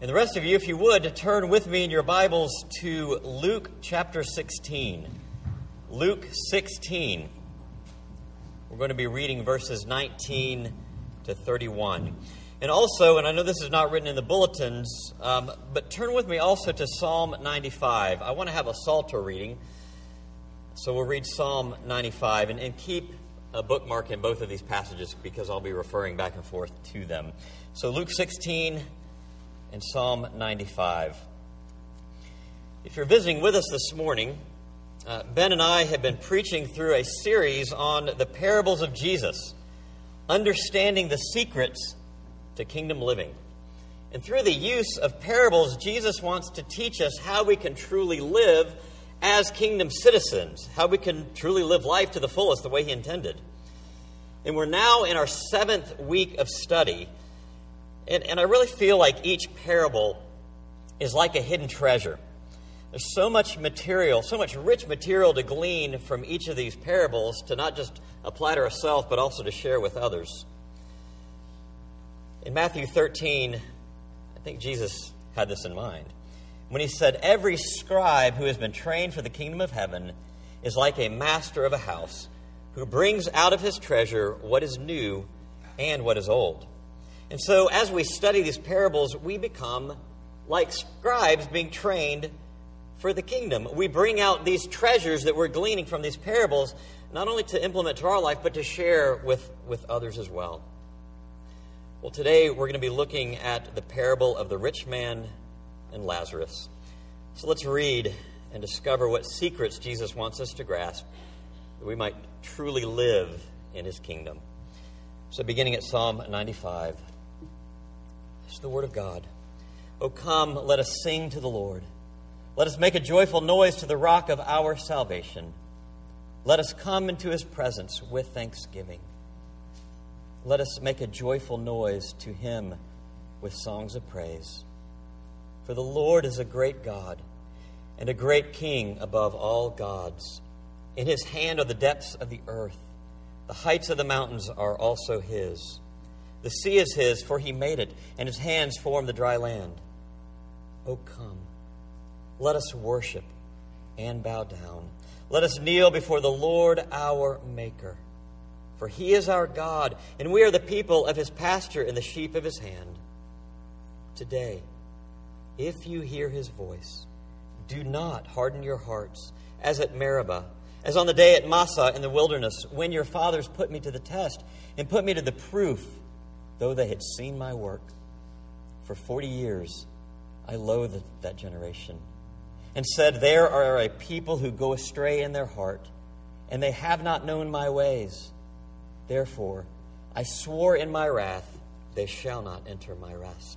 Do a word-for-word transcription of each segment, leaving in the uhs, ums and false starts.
And the rest of you, if you would, turn with me in your Bibles to Luke chapter sixteen. Luke sixteen. We're going to be reading verses nineteen to thirty-one. And also, and I know this is not written in the bulletins, um, but turn with me also to Psalm ninety-five. I want to have a Psalter reading, so we'll read Psalm ninety-five. And, and keep a bookmark in both of these passages because I'll be referring back and forth to them. So Luke sixteen and Psalm ninety-five. If you're visiting with us this morning, uh, Ben and I have been preaching through a series on the parables of Jesus, understanding the secrets to kingdom living. And through the use of parables, Jesus wants to teach us how we can truly live as kingdom citizens, how we can truly live life to the fullest the way He intended. And we're now in our seventh week of study. And, and I really feel like each parable is like a hidden treasure. There's so much material, so much rich material to glean from each of these parables to not just apply to ourselves, but also to share with others. In Matthew thirteen, I think Jesus had this in mind when He said, "Every scribe who has been trained for the kingdom of heaven is like a master of a house who brings out of his treasure what is new and what is old." And so as we study these parables, we become like scribes being trained for the kingdom. We bring out these treasures that we're gleaning from these parables, not only to implement to our life, but to share with, with others as well. Well, today we're going to be looking at the parable of the rich man and Lazarus. So let's read and discover what secrets Jesus wants us to grasp, that we might truly live in His kingdom. So beginning at Psalm ninety-five. It's the word of God. "O come, let us sing to the Lord. Let us make a joyful noise to the rock of our salvation. Let us come into His presence with thanksgiving. Let us make a joyful noise to Him with songs of praise. For the Lord is a great God and a great King above all gods. In His hand are the depths of the earth. The heights of the mountains are also His. The sea is His, for He made it, and His hands formed the dry land. O come, let us worship and bow down. Let us kneel before the Lord our Maker. For He is our God, and we are the people of His pasture and the sheep of His hand. Today, if you hear His voice, do not harden your hearts, as at Meribah, as on the day at Massah in the wilderness, when your fathers put me to the test and put me to the proof, though they had seen my work. For forty years I loathed that generation, and said, there are a people who go astray in their heart, and they have not known my ways. Therefore I swore in my wrath, they shall not enter my rest."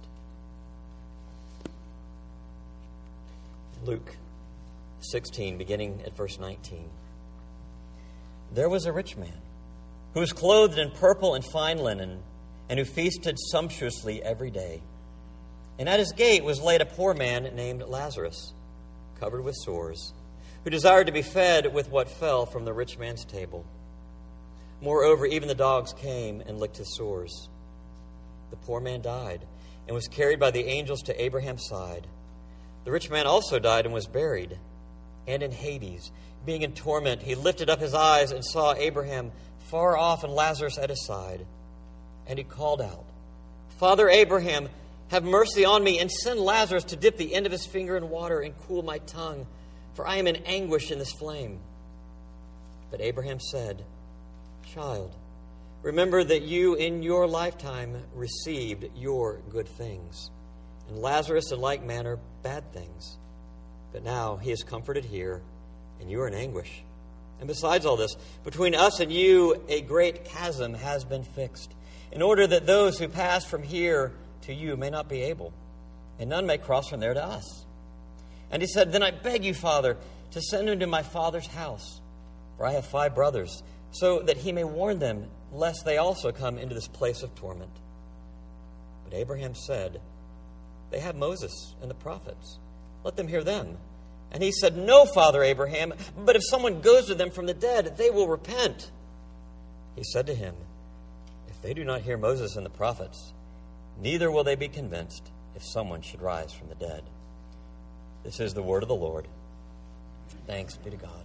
Luke sixteen, beginning at verse nineteen. "There was a rich man who was clothed in purple and fine linen, and who feasted sumptuously every day. And at his gate was laid a poor man named Lazarus, covered with sores, who desired to be fed with what fell from the rich man's table. Moreover, even the dogs came and licked his sores. The poor man died and was carried by the angels to Abraham's side. The rich man also died and was buried. And in Hades, being in torment, he lifted up his eyes and saw Abraham far off and Lazarus at his side. And he called out, 'Father Abraham, have mercy on me, and send Lazarus to dip the end of his finger in water and cool my tongue, for I am in anguish in this flame.' But Abraham said, 'Child, remember that you in your lifetime received your good things, and Lazarus in like manner bad things. But now he is comforted here, and you are in anguish. And besides all this, between us and you a great chasm has been fixed, in order that those who pass from here to you may not be able, and none may cross from there to us.' And he said, 'Then I beg you, Father, to send him to my father's house, for I have five brothers, so that he may warn them, lest they also come into this place of torment.' But Abraham said, 'They have Moses and the prophets. Let them hear them.' And he said, 'No, Father Abraham, but if someone goes to them from the dead, they will repent.' He said to him, 'If they do not hear Moses and the prophets, neither will they be convinced, if someone should rise from the dead. This is the word of the Lord. Thanks be to God.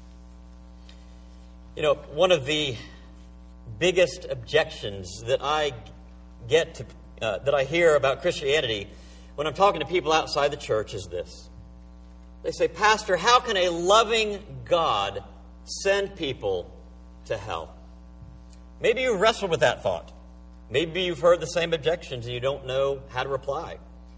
You know, one of the biggest objections that I get to, uh, that I hear about Christianity when I'm talking to people outside the church is this. They say, Pastor, how can a loving God send people to hell? Maybe you wrestled with that thought. Maybe you've heard the same objections and you don't know how to reply.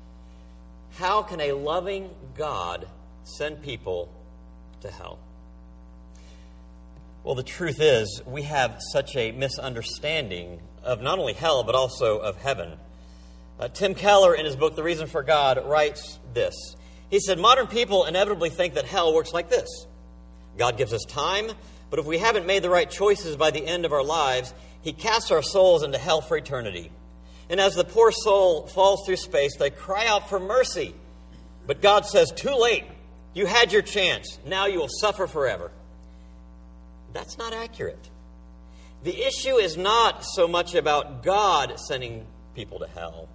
How can a loving God send people to hell? Well, the truth is, we have such a misunderstanding of not only hell, but also of heaven. Uh, Tim Keller, in his book, The Reason for God, writes this. He said, modern people inevitably think that hell works like this. God gives us time, but if we haven't made the right choices by the end of our lives, He casts our souls into hell for eternity. And as the poor soul falls through space, they cry out for mercy. But God says, too late. You had your chance. Now you will suffer forever. That's not accurate. The issue is not so much about God sending people to hell.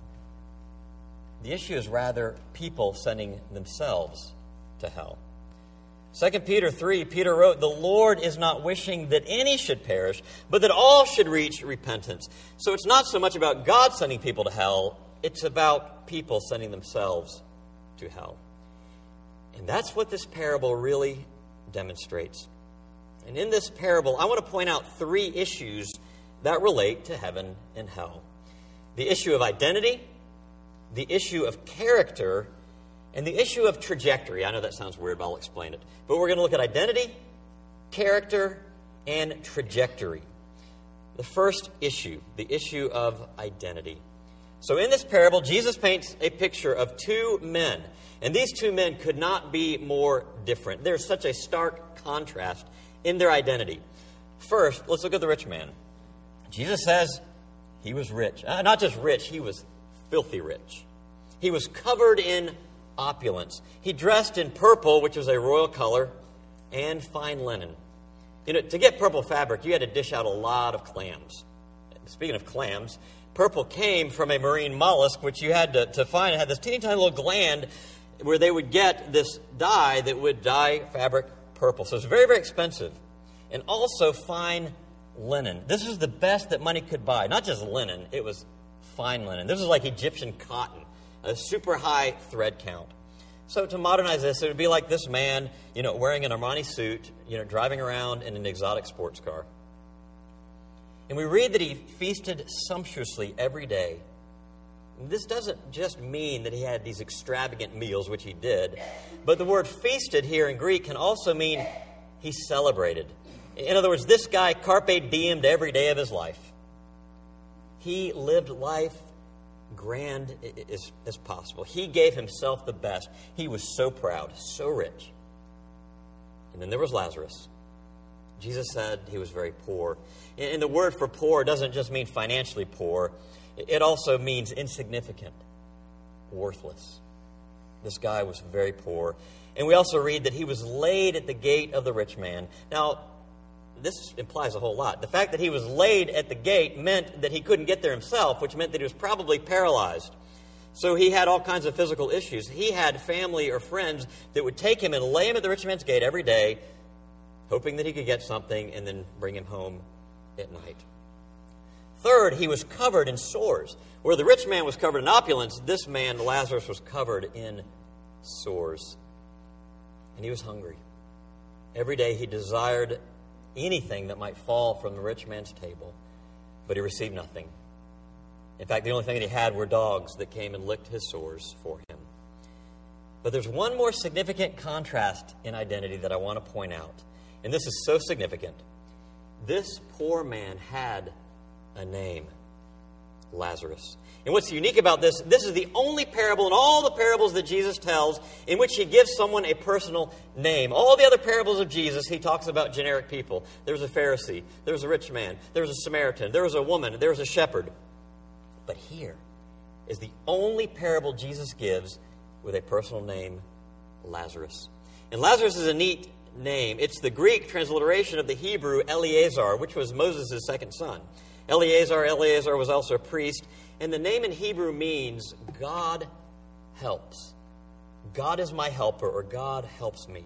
The issue is rather people sending themselves to hell. Second Peter three, Peter wrote, the Lord is not wishing that any should perish, but that all should reach repentance. So it's not so much about God sending people to hell, it's about people sending themselves to hell. And that's what this parable really demonstrates. And in this parable, I want to point out three issues that relate to heaven and hell. The issue of identity, the issue of character, and the issue of trajectory. I know that sounds weird, but I'll explain it. But we're going to look at identity, character, and trajectory. The first issue, the issue of identity. So in this parable, Jesus paints a picture of two men. And these two men could not be more different. There's such a stark contrast in their identity. First, let's look at the rich man. Jesus says he was rich. Uh, not just rich, he was filthy rich. He was covered in opulence. He dressed in purple, which was a royal color, and fine linen. You know, to get purple fabric, you had to dish out a lot of clams. Speaking of clams, purple came from a marine mollusk, which you had to, to find. It had this teeny tiny little gland where they would get this dye that would dye fabric purple. So it's very, very expensive. And also fine linen. This is the best that money could buy. Not just linen, it was fine linen. This is like Egyptian cotton, a super high thread count. So to modernize this, it would be like this man, you know, wearing an Armani suit, you know, driving around in an exotic sports car. And we read that he feasted sumptuously every day. This doesn't just mean that he had these extravagant meals, which he did, but the word feasted here in Greek can also mean he celebrated. In other words, this guy carpe diemed every day of his life. He lived life grand as, as possible. He gave himself the best. He was so proud, so rich. And then there was Lazarus. Jesus said he was very poor. And the word for poor doesn't just mean financially poor. It also means insignificant, worthless. This guy was very poor. And we also read that he was laid at the gate of the rich man. Now, this implies a whole lot. The fact that he was laid at the gate meant that he couldn't get there himself, which meant that he was probably paralyzed. So he had all kinds of physical issues. He had family or friends that would take him and lay him at the rich man's gate every day, hoping that he could get something and then bring him home at night. Third, he was covered in sores. Where the rich man was covered in opulence, this man, Lazarus, was covered in sores. And he was hungry. Every day he desired anything that might fall from the rich man's table, but he received nothing. In fact, the only thing that he had were dogs that came and licked his sores for him. But there's one more significant contrast in identity that I want to point out. And this is so significant. This poor man had a name, Lazarus. And what's unique about this, this is the only parable in all the parables that Jesus tells in which he gives someone a personal name. All the other parables of Jesus, he talks about generic people. There was a Pharisee, there was a rich man, there was a Samaritan, there was a woman, there was a shepherd. But here is the only parable Jesus gives with a personal name, Lazarus. And Lazarus is a neat name. It's the Greek transliteration of the Hebrew Eleazar, which was Moses' second son. Eleazar, Eleazar was also a priest. And the name in Hebrew means God helps. God is my helper, or God helps me.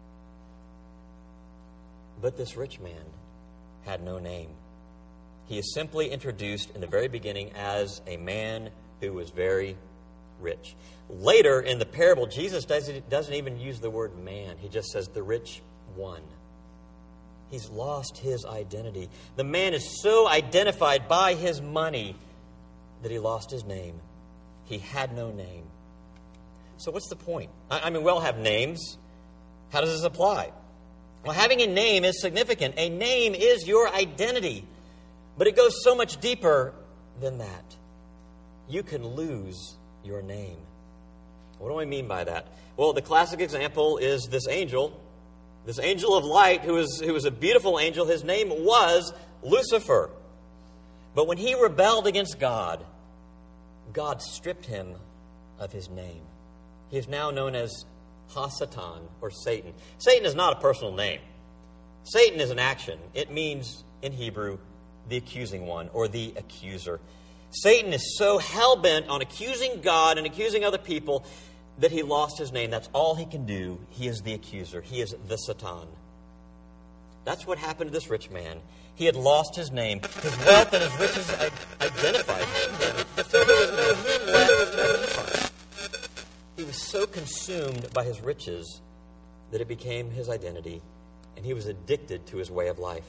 But this rich man had no name. He is simply introduced in the very beginning as a man who was very rich. Later in the parable, Jesus doesn't, doesn't even use the word man. He just says the rich one. He's lost his identity. The man is so identified by his money that he lost his name. He had no name. So what's the point? I, I mean, we all have names. How does this apply? Well, having a name is significant. A name is your identity. But it goes so much deeper than that. You can lose your name. What do I mean by that? Well, the classic example is this angel, this angel of light who was, who was a beautiful angel. His name was Lucifer. But when he rebelled against God, God stripped him of his name. He is now known as Hasatan, or Satan. Satan is not a personal name. Satan is an action. It means, in Hebrew, the accusing one, or the accuser. Satan is so hell-bent on accusing God and accusing other people that he lost his name. That's all he can do. He is the accuser. He is the Satan. That's what happened to this rich man. He had lost his name. His wealth and his riches identified him. So there was no him left to identify. He was so consumed by his riches that it became his identity, and he was addicted to his way of life.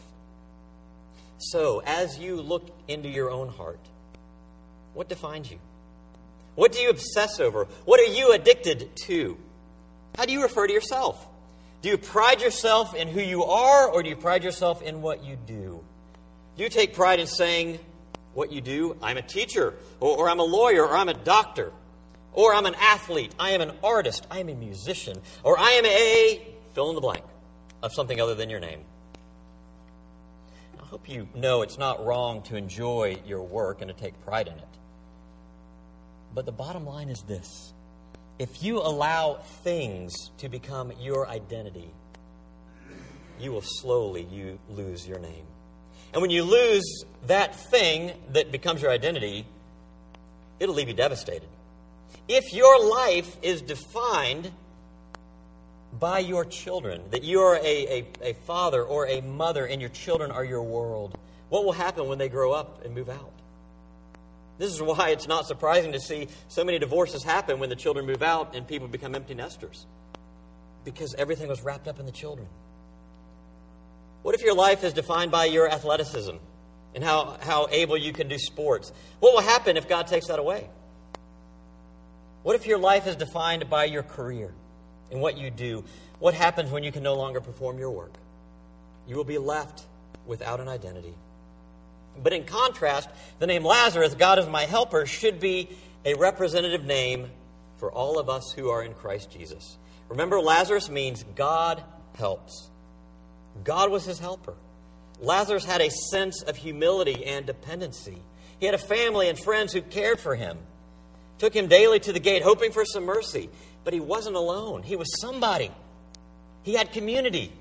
So, as you look into your own heart, what defines you? What do you obsess over? What are you addicted to? How do you refer to yourself? Do you pride yourself in who you are, or do you pride yourself in what you do? Do you take pride in saying what you do? I'm a teacher, or, or I'm a lawyer, or I'm a doctor, or I'm an athlete, I am an artist, I am a musician, or I am a fill in the blank of something other than your name. I hope you know it's not wrong to enjoy your work and to take pride in it. But the bottom line is this. If you allow things to become your identity, you will slowly you lose your name. And when you lose that thing that becomes your identity, it'll leave you devastated. If your life is defined by your children, that you are a, a, a father or a mother and your children are your world, what will happen when they grow up and move out? This is why it's not surprising to see so many divorces happen when the children move out and people become empty nesters. Because everything was wrapped up in the children. What if your life is defined by your athleticism and how, how able you can do sports? What will happen if God takes that away? What if your life is defined by your career and what you do? What happens when you can no longer perform your work? You will be left without an identity. But in contrast, the name Lazarus, God is my helper, should be a representative name for all of us who are in Christ Jesus. Remember, Lazarus means God helps. God was his helper. Lazarus had a sense of humility and dependency. He had a family and friends who cared for him, took him daily to the gate, hoping for some mercy. But he wasn't alone. He was somebody. He had community.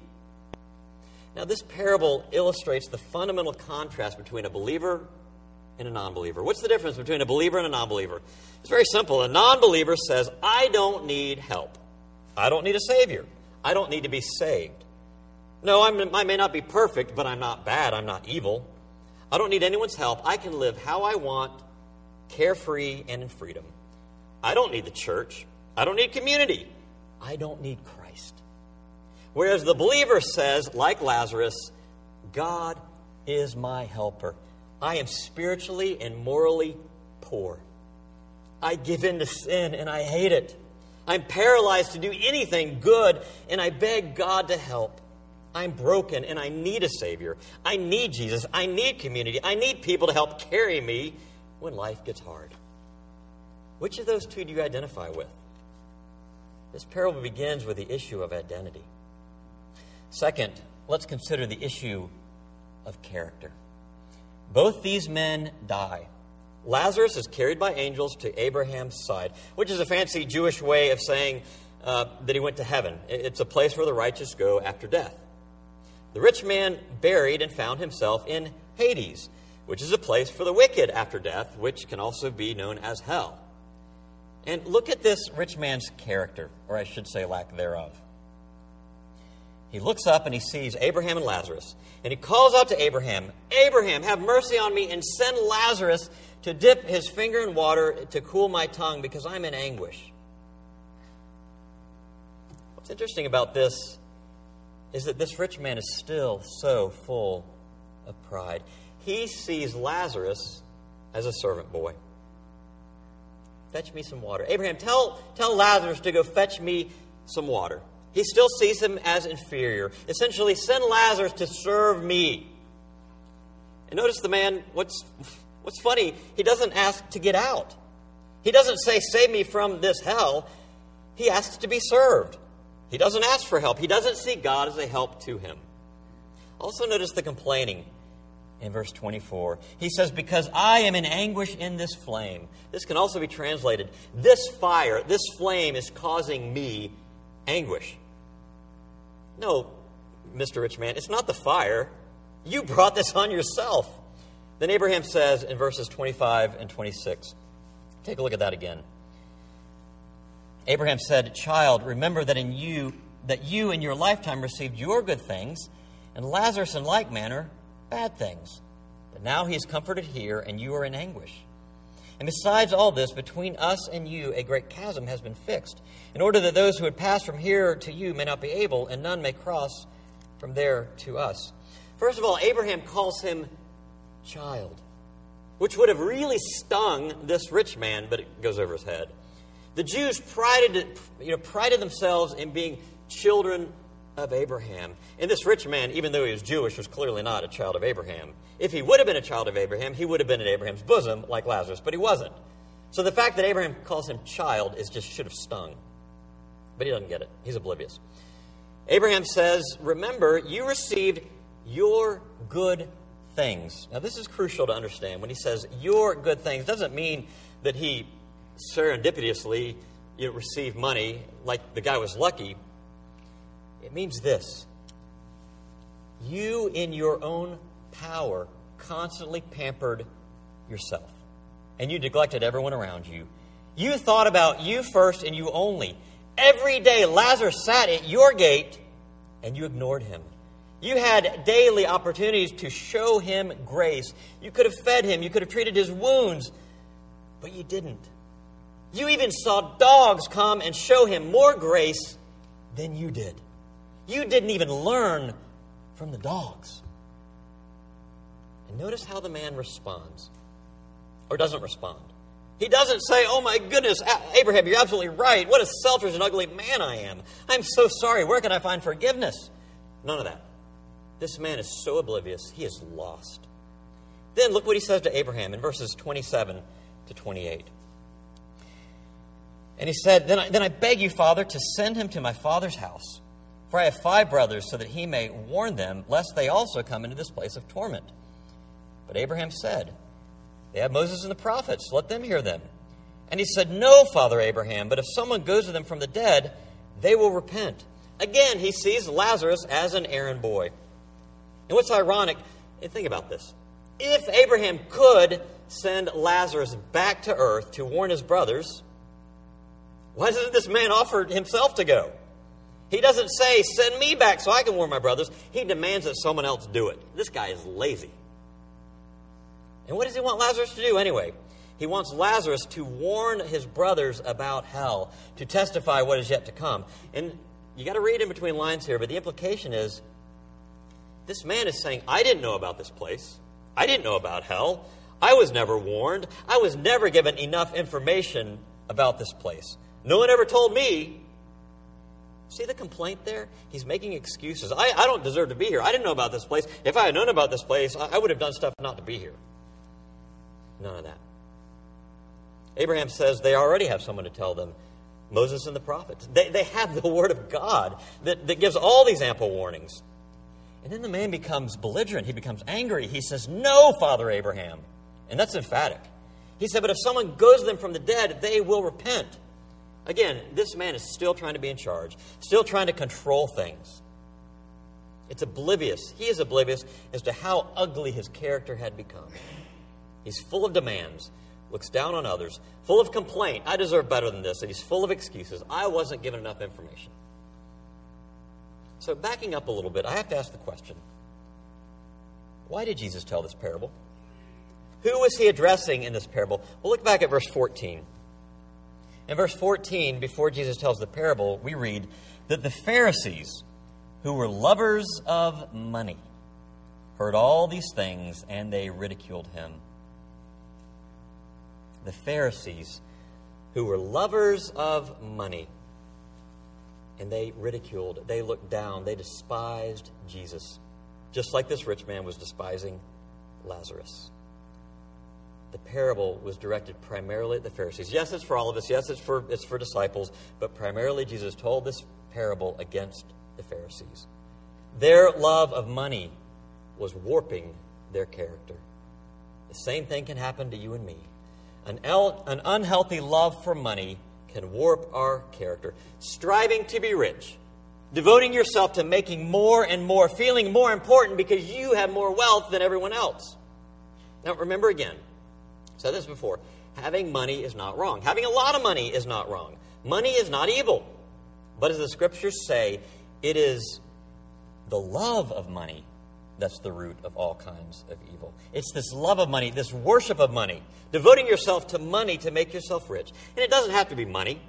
Now, this parable illustrates the fundamental contrast between a believer and a non-believer. What's the difference between a believer and a non-believer? It's very simple. A non-believer says, I don't need help. I don't need a Savior. I don't need to be saved. No, I'm, I may not be perfect, but I'm not bad. I'm not evil. I don't need anyone's help. I can live how I want, carefree and in freedom. I don't need the church. I don't need community. I don't need Christ. Whereas the believer says, like Lazarus, God is my helper. I am spiritually and morally poor. I give in to sin and I hate it. I'm paralyzed to do anything good and I beg God to help. I'm broken and I need a Savior. I need Jesus. I need community. I need people to help carry me when life gets hard. Which of those two do you identify with? This parable begins with the issue of identity. Second, let's consider the issue of character. Both these men die. Lazarus is carried by angels to Abraham's side, which is a fancy Jewish way of saying uh, that he went to heaven. It's a place where the righteous go after death. The rich man buried and found himself in Hades, which is a place for the wicked after death, which can also be known as hell. And look at this rich man's character, or I should say lack thereof. He looks up and he sees Abraham and Lazarus. And he calls out to Abraham, Abraham, have mercy on me and send Lazarus to dip his finger in water to cool my tongue because I'm in anguish. What's interesting about this is that this rich man is still so full of pride. He sees Lazarus as a servant boy. Fetch me some water. Abraham, tell, tell Lazarus to go fetch me some water. He still sees him as inferior. Essentially, send Lazarus to serve me. And notice the man, what's, what's funny, he doesn't ask to get out. He doesn't say, save me from this hell. He asks to be served. He doesn't ask for help. He doesn't see God as a help to him. Also notice the complaining in verse twenty-four. He says, because I am in anguish in this flame. This can also be translated, this fire, this flame is causing me anguish. No, Mister Rich Man, it's not the fire. You brought this on yourself. Then Abraham says in verses twenty-five and twenty-six, take a look at that again. Abraham said, child, remember that in you, that you in your lifetime received your good things, and Lazarus in like manner bad things. But now he is comforted here, and you are in anguish. And besides all this, between us and you, a great chasm has been fixed, in order that those who would pass from here to you may not be able, and none may cross from there to us. First of all, Abraham calls him child, which would have really stung this rich man, but it goes over his head. The Jews prided, you know, prided themselves in being children of Abraham. And this rich man, even though he was Jewish, was clearly not a child of Abraham. If he would have been a child of Abraham, he would have been in Abraham's bosom like Lazarus, but he wasn't. So the fact that Abraham calls him child is just should have stung. But he doesn't get it. He's oblivious. Abraham says, remember, you received your good things. Now this is crucial to understand. When he says your good things, it doesn't mean that he serendipitously you know, received money like the guy was lucky. It means this. You, in your own power, constantly pampered yourself. And you neglected everyone around you. You thought about you first and you only. Every day, Lazarus sat at your gate and you ignored him. You had daily opportunities to show him grace. You could have fed him. You could have treated his wounds. But you didn't. You even saw dogs come and show him more grace than you did. You didn't even learn from the dogs. And notice how the man responds. Or doesn't respond. He doesn't say, oh my goodness, Abraham, you're absolutely right. What a selfish and ugly man I am. I'm so sorry. Where can I find forgiveness? None of that. This man is so oblivious, he is lost. Then look what he says to Abraham in verses twenty-seven to twenty-eight. And he said, then I, then I beg you, Father, to send him to my father's house. For I have five brothers, so that he may warn them, lest they also come into this place of torment. But Abraham said, they have Moses and the prophets. Let them hear them. And he said, no, Father Abraham, but if someone goes to them from the dead, they will repent. Again, he sees Lazarus as an errand boy. And what's ironic, and think about this. If Abraham could send Lazarus back to earth to warn his brothers, why doesn't this man offer himself to go? He doesn't say, send me back so I can warn my brothers. He demands that someone else do it. This guy is lazy. And what does he want Lazarus to do anyway? He wants Lazarus to warn his brothers about hell, to testify what is yet to come. And you got to read in between lines here, but the implication is, this man is saying, I didn't know about this place. I didn't know about hell. I was never warned. I was never given enough information about this place. No one ever told me. See the complaint there? He's making excuses. I, I don't deserve to be here. I didn't know about this place. If I had known about this place, I, I would have done stuff not to be here. None of that. Abraham says they already have someone to tell them, Moses and the prophets. They, they have the word of God that, that gives all these ample warnings. And then the man becomes belligerent. He becomes angry. He says, no, Father Abraham. And that's emphatic. He said, but if someone goes to them from the dead, they will repent. Again, this man is still trying to be in charge, still trying to control things. It's oblivious. He is oblivious as to how ugly his character had become. He's full of demands, looks down on others, full of complaint. I deserve better than this. And he's full of excuses. I wasn't given enough information. So backing up a little bit, I have to ask the question, why did Jesus tell this parable? Who was he addressing in this parable? Well, look back at verse fourteen. In verse fourteen, before Jesus tells the parable, we read that the Pharisees, who were lovers of money, heard all these things, and they ridiculed him. The Pharisees, who were lovers of money, and they ridiculed, they looked down, they despised Jesus, just like this rich man was despising Lazarus. The parable was directed primarily at the Pharisees. Yes, it's for all of us. Yes, it's for it's for disciples. But primarily, Jesus told this parable against the Pharisees. Their love of money was warping their character. The same thing can happen to you and me. An, el- an unhealthy love for money can warp our character. Striving to be rich, devoting yourself to making more and more, feeling more important because you have more wealth than everyone else. Now, remember again, I've said this before, having money is not wrong. Having a lot of money is not wrong. Money is not evil. But as the scriptures say, it is the love of money that's the root of all kinds of evil. It's this love of money, this worship of money, devoting yourself to money to make yourself rich. And it doesn't have to be money.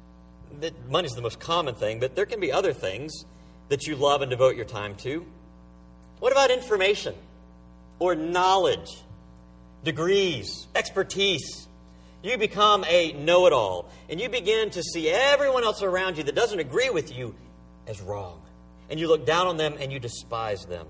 Money is the most common thing, but there can be other things that you love and devote your time to. What about information or knowledge, degrees, expertise? You become a know-it-all, and you begin to see everyone else around you that doesn't agree with you as wrong. And you look down on them and you despise them.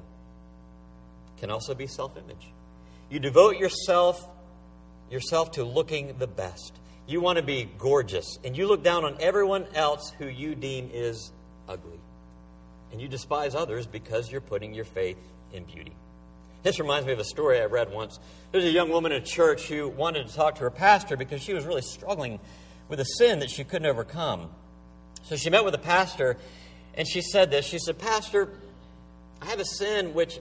It can also be self-image. You devote yourself, yourself to looking the best. You want to be gorgeous, and you look down on everyone else who you deem is ugly. And you despise others because you're putting your faith in beauty. This reminds me of a story I read once. There's a young woman in a church who wanted to talk to her pastor because she was really struggling with a sin that she couldn't overcome. So she met with the pastor, and she said this. She said, "Pastor, I have a sin which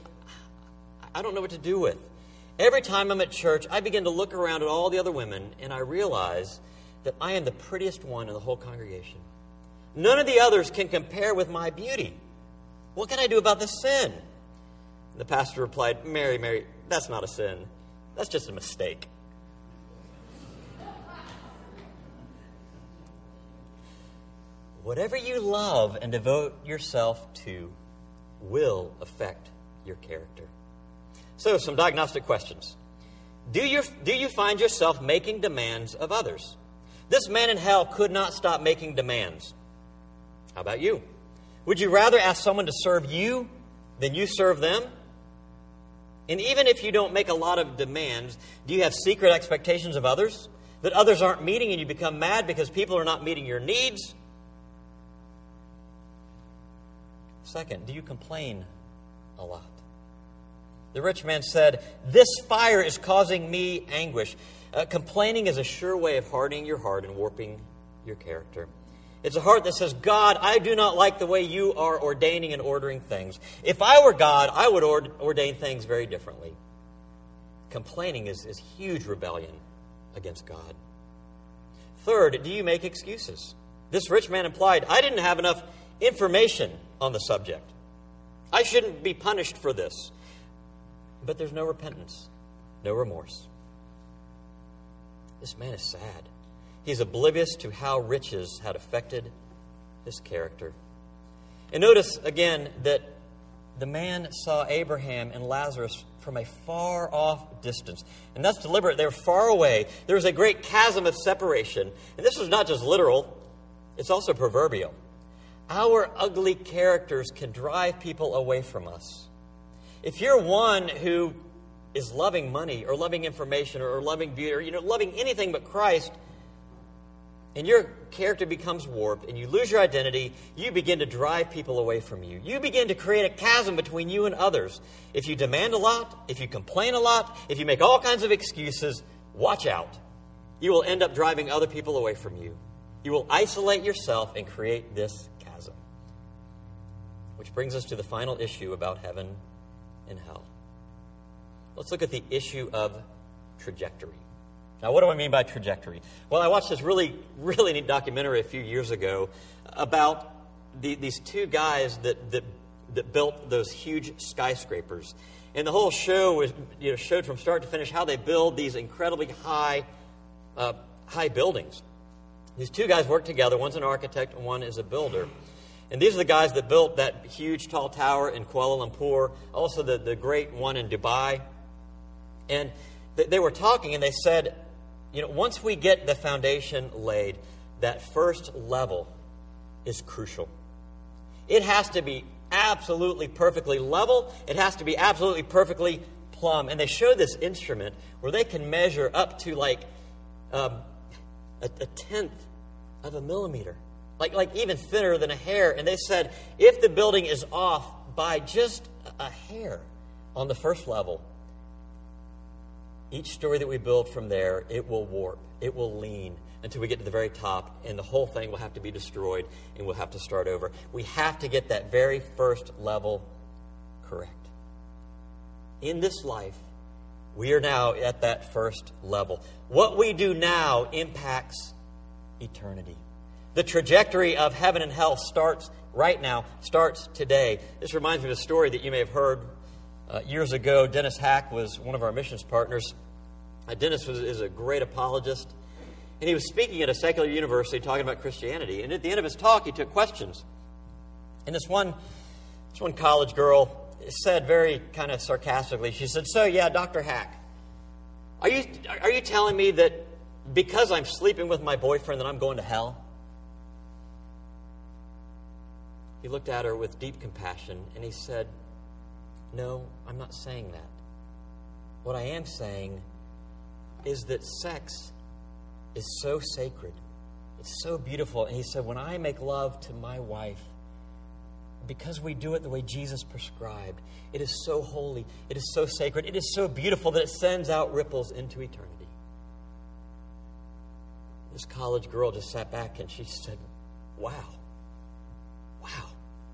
I don't know what to do with. Every time I'm at church, I begin to look around at all the other women, and I realize that I am the prettiest one in the whole congregation. None of the others can compare with my beauty. What can I do about this sin?" The pastor replied, Mary, Mary, that's not a sin. That's just a mistake. Whatever you love and devote yourself to will affect your character. So, some diagnostic questions. Do you, do you find yourself making demands of others? This man in hell could not stop making demands. How about you? Would you rather ask someone to serve you than you serve them? And even if you don't make a lot of demands, do you have secret expectations of others that others aren't meeting and you become mad because people are not meeting your needs? Second, do you complain a lot? The rich man said, "This fire is causing me anguish." Uh, complaining is a sure way of hardening your heart and warping your character. It's a heart that says, "God, I do not like the way you are ordaining and ordering things. If I were God, I would ord- ordain things very differently." Complaining is, is huge rebellion against God. Third, do you make excuses? This rich man implied, "I didn't have enough information on the subject. I shouldn't be punished for this." But there's no repentance, no remorse. This man is sad. He's oblivious to how riches had affected his character. And notice again that the man saw Abraham and Lazarus from a far off distance. And that's deliberate. They were far away. There was a great chasm of separation. And this was not just literal, it's also proverbial. Our ugly characters can drive people away from us. If you're one who is loving money or loving information or loving beauty or you know loving anything but Christ, and your character becomes warped and you lose your identity, you begin to drive people away from you. You begin to create a chasm between you and others. If you demand a lot, if you complain a lot, if you make all kinds of excuses, watch out. You will end up driving other people away from you. You will isolate yourself and create this chasm. Which brings us to the final issue about heaven and hell. Let's look at the issue of trajectory. Now, what do I mean by trajectory? Well, I watched this really, really neat documentary a few years ago about the, these two guys that, that that built those huge skyscrapers. And the whole show was, you know, showed from start to finish how they build these incredibly high, uh, high buildings. These two guys work together. One's an architect and one is a builder. And these are the guys that built that huge tall tower in Kuala Lumpur, also the, the great one in Dubai. And th- they were talking and they said, you know, once we get the foundation laid, that first level is crucial. It has to be absolutely perfectly level. It has to be absolutely perfectly plumb. And they show this instrument where they can measure up to like um, a, a tenth of a millimeter, like like even thinner than a hair. And they said if the building is off by just a hair on the first level, each story that we build from there, it will warp, it will lean until we get to the very top, and the whole thing will have to be destroyed, and we'll have to start over. We have to get that very first level correct. In this life, we are now at that first level. What we do now impacts eternity. The trajectory of heaven and hell starts right now, starts today. This reminds me of a story that you may have heard uh, years ago. Dennis Hack was one of our missions partners. Uh, Dennis was, is a great apologist. And he was speaking at a secular university talking about Christianity. And at the end of his talk, he took questions. And this one, this one college girl said very kind of sarcastically, she said, "So, yeah, Doctor Hack, are you, are you telling me that because I'm sleeping with my boyfriend that I'm going to hell?" He looked at her with deep compassion and he said, "No, I'm not saying that. What I am saying is that sex is so sacred. It's so beautiful." And he said, when I make love to my wife, because we do it the way Jesus prescribed, it is so holy, it is so sacred, it is so beautiful that it sends out ripples into eternity. This college girl just sat back and she said, wow, wow.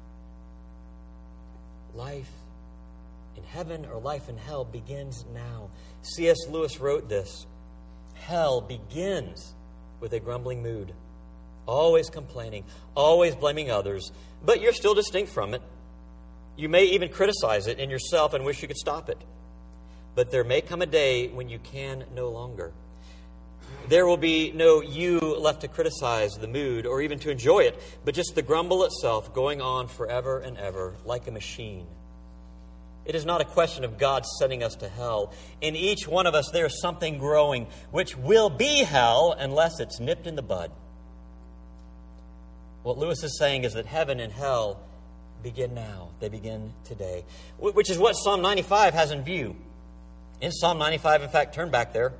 Life in heaven or life in hell begins now. C S Lewis wrote this: hell begins with a grumbling mood, always complaining, always blaming others, but you're still distinct from it. You may even criticize it in yourself and wish you could stop it. But there may come a day when you can no longer. There will be no you left to criticize the mood or even to enjoy it, but just the grumble itself going on forever and ever like a machine. It is not a question of God sending us to hell. In each one of us, there is something growing, which will be hell unless it's nipped in the bud. What Lewis is saying is that heaven and hell begin now. They begin today, which is what Psalm ninety-five has in view. In Psalm ninety-five, in fact, turn back there.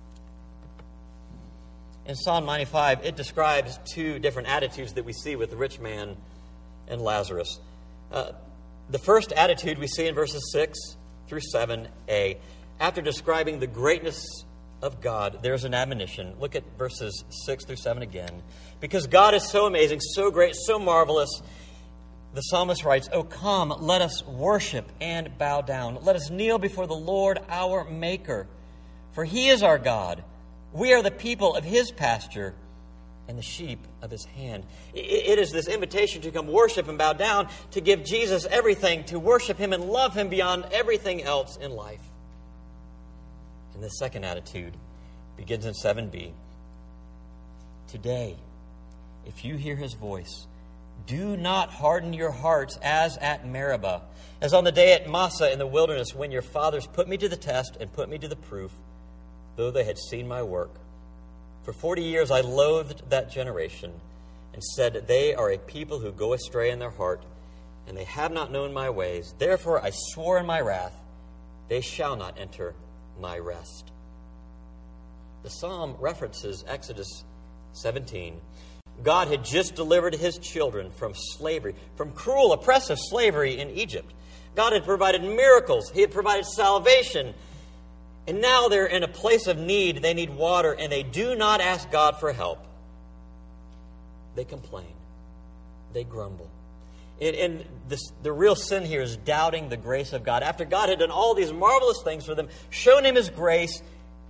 In Psalm ninety-five, it describes two different attitudes that we see with the rich man and Lazarus. Uh, The first attitude we see in verses six through seven a. After describing the greatness of God, there's an admonition. Look at verses six through seven again. Because God is so amazing, so great, so marvelous, the psalmist writes, "Oh, come, let us worship and bow down. Let us kneel before the Lord our Maker. For He is our God. We are the people of His pasture and the sheep of His hand." It is this invitation to come worship and bow down, to give Jesus everything, to worship Him and love Him beyond everything else in life. And the second attitude begins in seven b. Today, if you hear His voice, do not harden your hearts as at Meribah, as on the day at Massah in the wilderness, when your fathers put me to the test and put me to the proof, though they had seen my work. For forty years I loathed that generation and said, they are a people who go astray in their heart, and they have not known my ways. Therefore I swore in my wrath, they shall not enter my rest. The psalm references Exodus seventeen. God had just delivered His children from slavery, from cruel, oppressive slavery in Egypt. God had provided miracles. He had provided salvation. And now they're in a place of need. They need water, and they do not ask God for help. They complain. They grumble. And, and this, the real sin here is doubting the grace of God. After God had done all these marvelous things for them, shown Him His grace,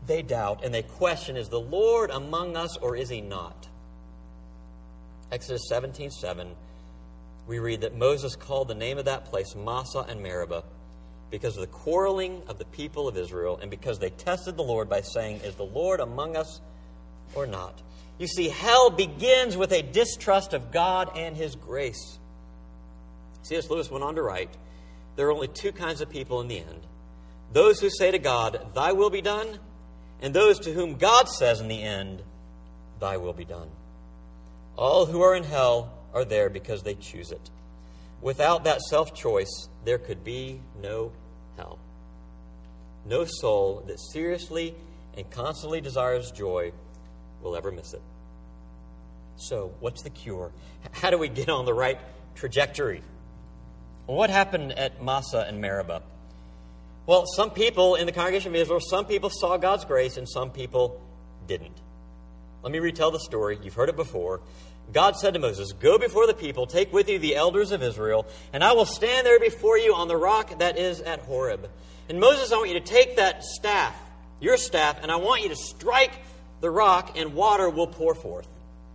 they doubt and they question, is the Lord among us or is he not? Exodus seventeen seven, we read that Moses called the name of that place Massah and Meribah because of the quarreling of the people of Israel and because they tested the Lord by saying, is the Lord among us or not? You see, hell begins with a distrust of God and his grace. C S Lewis went on to write, there are only two kinds of people in the end. Those who say to God, thy will be done, and those to whom God says in the end, thy will be done. All who are in hell are there because they choose it. Without that self-choice, there could be no hell. No soul that seriously and constantly desires joy will ever miss it. So, what's the cure? How do we get on the right trajectory? Well, what happened at Massah and Meribah? Well, some people in the congregation of Israel, some people saw God's grace and some people didn't. Let me retell the story. You've heard it before. God said to Moses, go before the people, take with you the elders of Israel, and I will stand there before you on the rock that is at Horeb. And Moses, I want you to take that staff, your staff, and I want you to strike the rock and water will pour forth.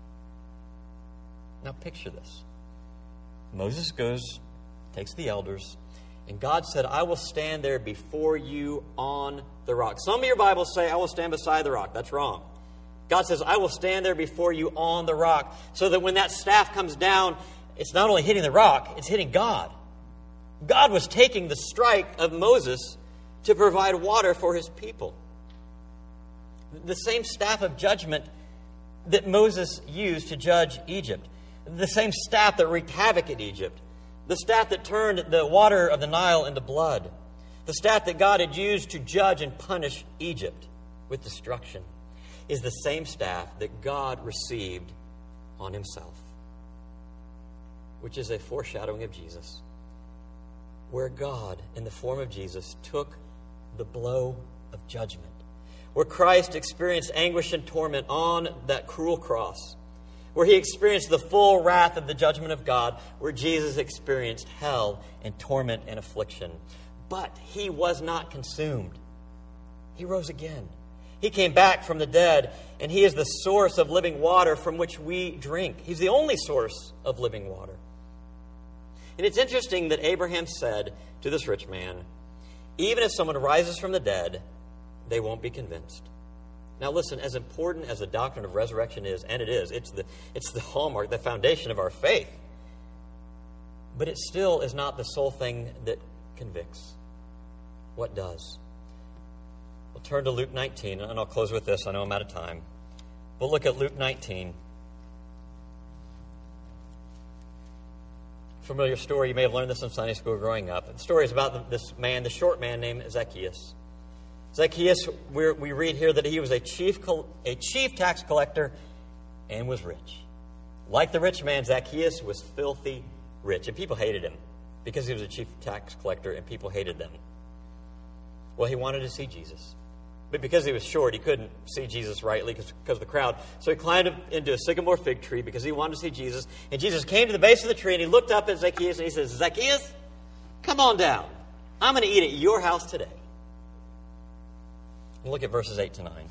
Now picture this. Moses goes, takes the elders, and God said, I will stand there before you on the rock. Some of your Bibles say, I will stand beside the rock. That's wrong. God says, I will stand there before you on the rock, so that when that staff comes down, it's not only hitting the rock, it's hitting God. God was taking the strike of Moses to provide water for his people. The same staff of judgment that Moses used to judge Egypt. The same staff that wreaked havoc in Egypt. The staff that turned the water of the Nile into blood. The staff that God had used to judge and punish Egypt with destruction is the same staff that God received on himself, which is a foreshadowing of Jesus, where God, in the form of Jesus, took the blow of judgment, where Christ experienced anguish and torment on that cruel cross, where he experienced the full wrath of the judgment of God, where Jesus experienced hell and torment and affliction. But he was not consumed. He rose again. He came back from the dead, and he is the source of living water from which we drink. He's the only source of living water. And it's interesting that Abraham said to this rich man, even if someone rises from the dead, they won't be convinced. Now listen, as important as the doctrine of resurrection is, and it is, it's the, it's the hallmark, the foundation of our faith. But it still is not the sole thing that convicts. What does? We'll turn to Luke nineteen, and I'll close with this. I know I'm out of time. We'll look at Luke nineteen. Familiar story. You may have learned this in Sunday school growing up. The story is about this man, the short man named Zacchaeus. Zacchaeus, we're, we read here that he was a chief, a chief tax collector and was rich. Like the rich man, Zacchaeus was filthy rich, and people hated him because he was a chief tax collector and people hated them. Well, he wanted to see Jesus. But because he was short, he couldn't see Jesus rightly because of the crowd. So he climbed into a sycamore fig tree because he wanted to see Jesus. And Jesus came to the base of the tree and he looked up at Zacchaeus and he says, Zacchaeus, come on down. I'm going to eat at your house today. We'll look at verses eight to nine.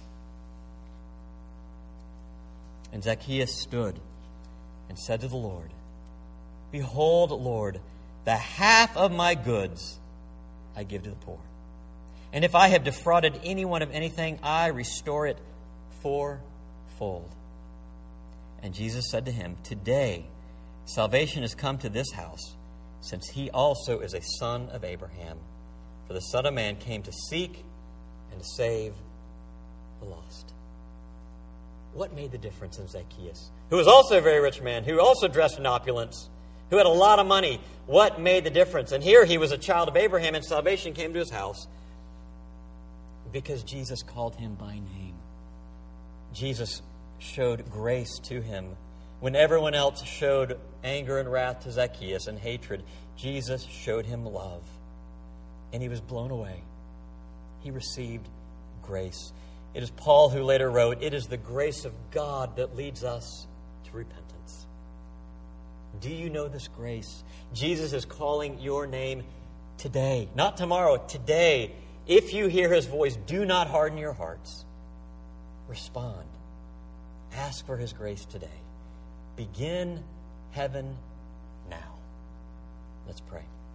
And Zacchaeus stood and said to the Lord, behold, Lord, the half of my goods I give to the poor. And if I have defrauded anyone of anything, I restore it fourfold. And Jesus said to him, today salvation has come to this house, since he also is a son of Abraham. For the Son of Man came to seek and to save the lost. What made the difference in Zacchaeus, who was also a very rich man, who also dressed in opulence, who had a lot of money? What made the difference? And here he was a child of Abraham, and salvation came to his house because Jesus called him by name. Jesus showed grace to him. When everyone else showed anger and wrath to Zacchaeus and hatred, Jesus showed him love. And he was blown away. He received grace. It is Paul who later wrote, it is the grace of God that leads us to repentance. Do you know this grace? Jesus is calling your name today, not tomorrow, today. If you hear his voice, do not harden your hearts. Respond. Ask for his grace today. Begin heaven now. Let's pray.